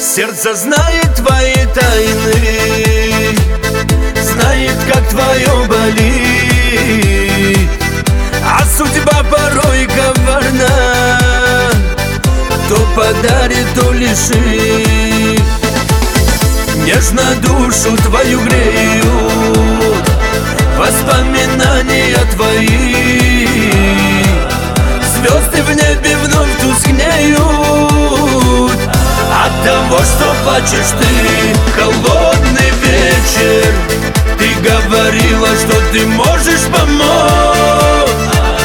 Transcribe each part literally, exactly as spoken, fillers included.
Сердце знает твои тайны, знает, как твое болит, а судьба порой коварна, то подарит, то лишит. Нежно душу твою греют воспоминания твои, звезды в небе вновь тускнеют от того, что плачешь ты. Холодный вечер, ты говорила, что ты можешь помочь.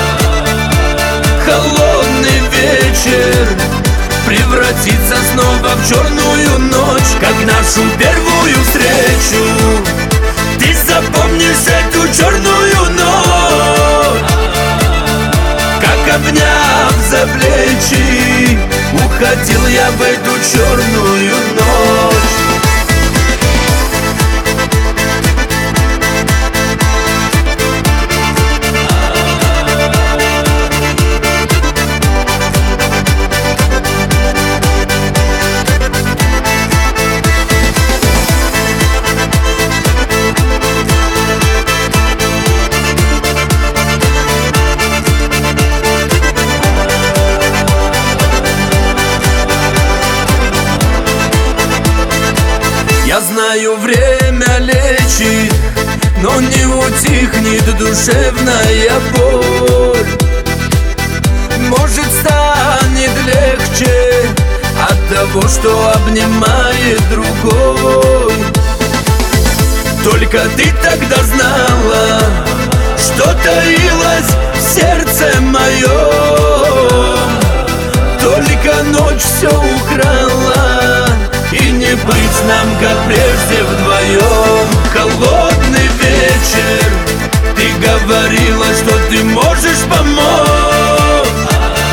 Холодный вечер превратится снова в черную ночь, как нашу первую встречу. Ты запомнишь эту черную ночь, как, обняв за плечи, уходил я в эту черную ночь. Я знаю, время лечит, но не утихнет душевная боль. Может, станет легче от того, что обнимает другой. Только ты тогда знала, что таилось в сердце моем. Только ночь все украла, и не быть нам, как прежде, вдвоем. Холодный вечер, ты говорила, что ты можешь помочь.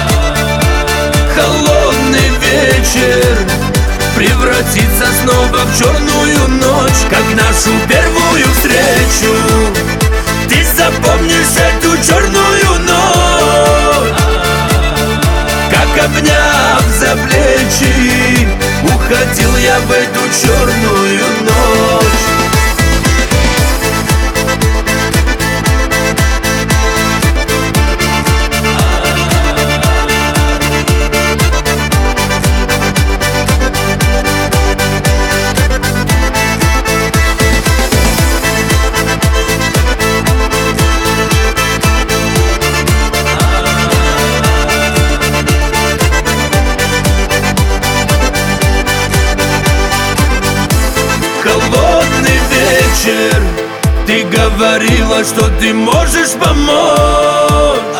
Холодный вечер превратится снова в черную ночь, как нашу первую встречу. Ты запомнишь эту черную ночь, как, обняв за плечи, уходил я в эту черную ночь. Холодный вечер, ты говорила, что ты можешь помочь.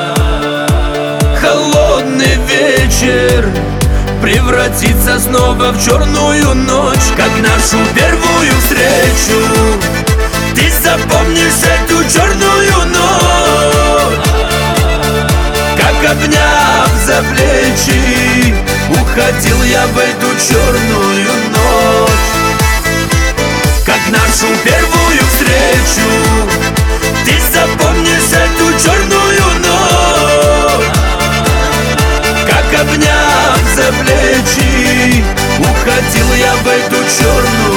Холодный вечер превратится снова в черную ночь, как нашу первую встречу. Ты запомнишь эту черную ночь, как, обняв за плечи, уходил я в эту черную ночь, как нашу первую встречу. Ты запомнишь эту черную ночь, как, обняв за плечи, уходил я в эту черную